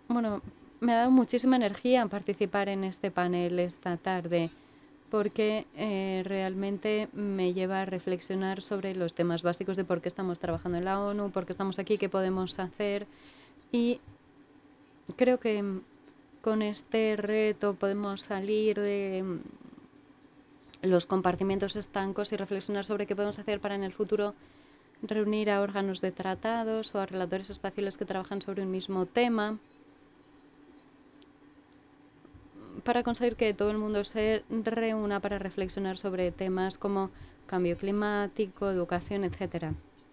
Bueno, me ha dado muchísima energía participar en este panel esta tarde porque realmente me lleva a reflexionar sobre los temas básicos de por qué estamos trabajando en la ONU, por qué estamos aquí, qué podemos hacer. Y creo que con este reto podemos salir de los compartimientos estancos y reflexionar sobre qué podemos hacer para en el futuro reunir a órganos de tratados o a relatores espaciales que trabajan sobre un mismo tema para conseguir que todo el mundo se reúna para reflexionar sobre temas como cambio climático, educación, etcétera.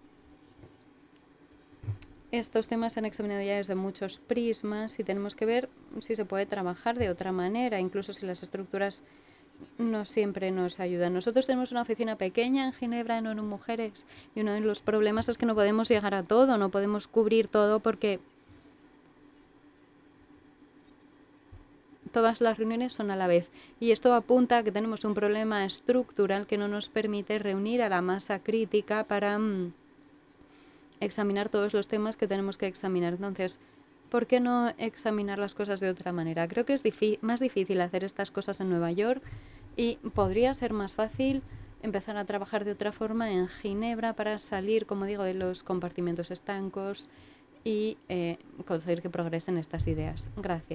Estos temas se han examinado ya desde muchos prismas y tenemos que ver si se puede trabajar de otra manera, incluso si las estructuras no siempre nos ayudan. Nosotros tenemos una oficina pequeña en Ginebra, en ONU Mujeres, y uno de los problemas es que no podemos llegar a todo, no podemos cubrir todo porque todas las reuniones son a la vez. Y esto apunta a que tenemos un problema estructural que no nos permite reunir a la masa crítica para examinar todos los temas que tenemos que examinar. Entonces, ¿por qué no examinar las cosas de otra manera? Creo que es más difícil hacer estas cosas en Nueva York y podría ser más fácil empezar a trabajar de otra forma en Ginebra para salir, como digo, de los compartimentos estancos y conseguir que progresen estas ideas. Gracias.